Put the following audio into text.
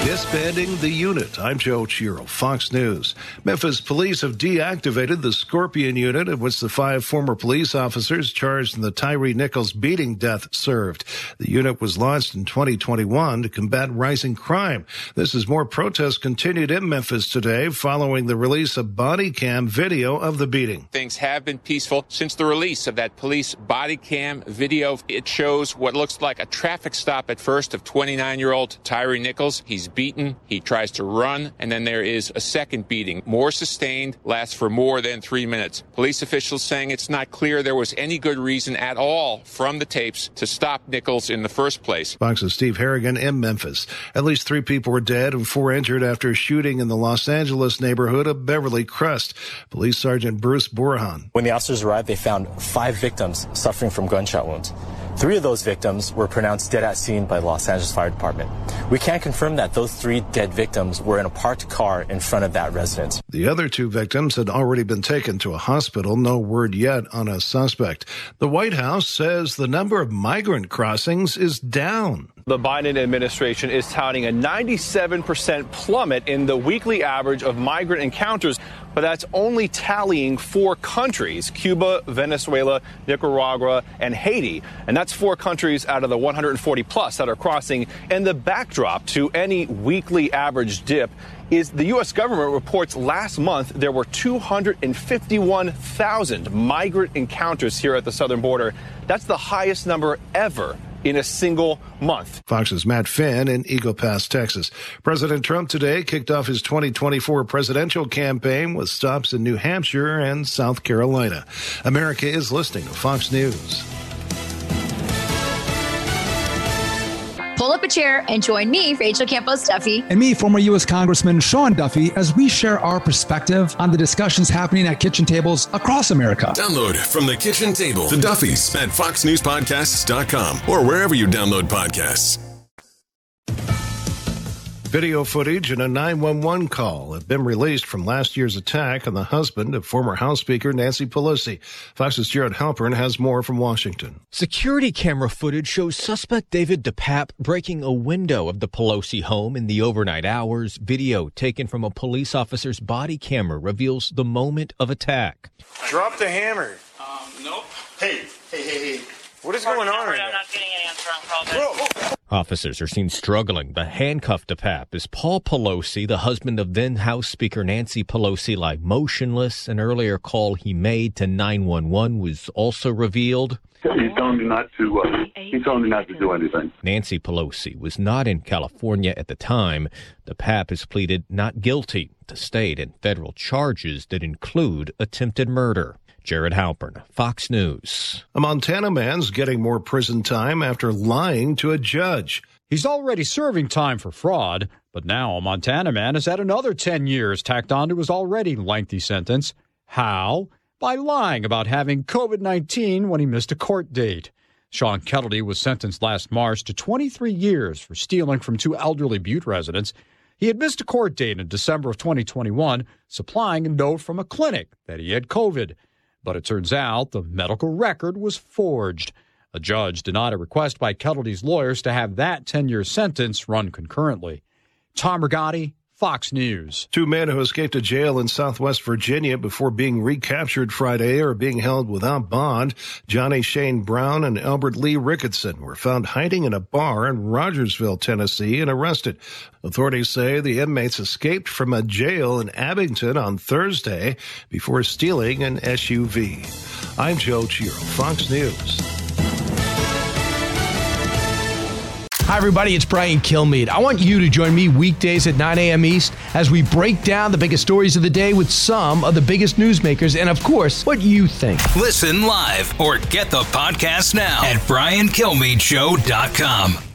Disbanding the unit. I'm Joe Chiro, Fox News. Memphis police have deactivated the Scorpion unit, in which the 5 former police officers charged in the Tyree Nichols beating death served. The unit was launched in 2021 to combat rising crime. This as more protests continued in Memphis today following the release of body cam video of the beating. Things have been peaceful since the release of that police body cam video. It shows what looks like a traffic stop at first of 29-year-old Tyree Nichols. He's beaten, he tries to run, and then there is a second beating. More sustained, lasts for more than 3 minutes. Police officials saying it's not clear there was any good reason at all from the tapes to stop Nichols in the first place. Fox's Steve Harrigan in Memphis. At least 3 people were dead and 4 injured after a shooting in the Los Angeles neighborhood of Beverly Crest. Police Sergeant Bruce Borhan. When the officers arrived, they found 5 victims suffering from gunshot wounds. 3 of those victims were pronounced dead at scene by the Los Angeles Fire Department. We can confirm that those 3 dead victims were in a parked car in front of that residence. The other 2 victims had already been taken to a hospital. No word yet on a suspect. The White House says the number of migrant crossings is down. The Biden administration is touting a 97% plummet in the weekly average of migrant encounters, but that's only tallying 4 countries: Cuba, Venezuela, Nicaragua, and Haiti. And that's 4 countries out of the 140 plus that are crossing. And the backdrop to any weekly average dip is the U.S. government reports last month there were 251,000 migrant encounters here at the southern border. That's the highest number ever in a single month. Fox's Matt Finn in Eagle Pass, Texas. President Trump today kicked off his 2024 presidential campaign with stops in New Hampshire and South Carolina. America is listening to Fox News. Pull up a chair and join me, Rachel Campos Duffy. And me, former U.S. Congressman Sean Duffy, as we share our perspective on the discussions happening at kitchen tables across America. Download From the Kitchen Table, The Duffys, at foxnewspodcasts.com or wherever you download podcasts. Video footage and a 911 call have been released from last year's attack on the husband of former House Speaker Nancy Pelosi. Fox's Jared Halpern has more from Washington. Security camera footage shows suspect David DePape breaking a window of the Pelosi home in the overnight hours. Video taken from a police officer's body camera reveals the moment of attack. Drop the hammer. Nope. Hey. What is going on right now? I'm not getting an answer on call. Officers are seen struggling. The handcuffed DePape is Paul Pelosi, the husband of then House Speaker Nancy Pelosi, lie motionless. An earlier call he made to 911 was also revealed. He's telling me not to. He's telling me not to do anything. Nancy Pelosi was not in California at the time. DePape has pleaded not guilty to state and federal charges that include attempted murder. Jared Halpern, Fox News. A Montana man's getting more prison time after lying to a judge. He's already serving time for fraud, but now a Montana man has had another 10 years tacked on to his already lengthy sentence. How? By lying about having COVID-19 when he missed a court date. Sean Kettledy was sentenced last March to 23 years for stealing from 2 elderly Butte residents. He had missed a court date in December of 2021, supplying a note from a clinic that he had COVID. But it turns out the medical record was forged. A judge denied a request by Kettledy's lawyers to have that 10-year sentence run concurrently. Tom Rigotti, Fox News. 2 men who escaped a jail in Southwest Virginia before being recaptured Friday are being held without bond. Johnny Shane Brown and Albert Lee Ricketson were found hiding in a bar in Rogersville, Tennessee, and arrested. Authorities say the inmates escaped from a jail in Abington on Thursday before stealing an SUV. I'm Joe Chiro, Fox News. Hi, everybody. It's Brian Kilmeade. I want you to join me weekdays at 9 a.m. East as we break down the biggest stories of the day with some of the biggest newsmakers and, of course, what you think. Listen live or get the podcast now at BrianKilmeadeShow.com.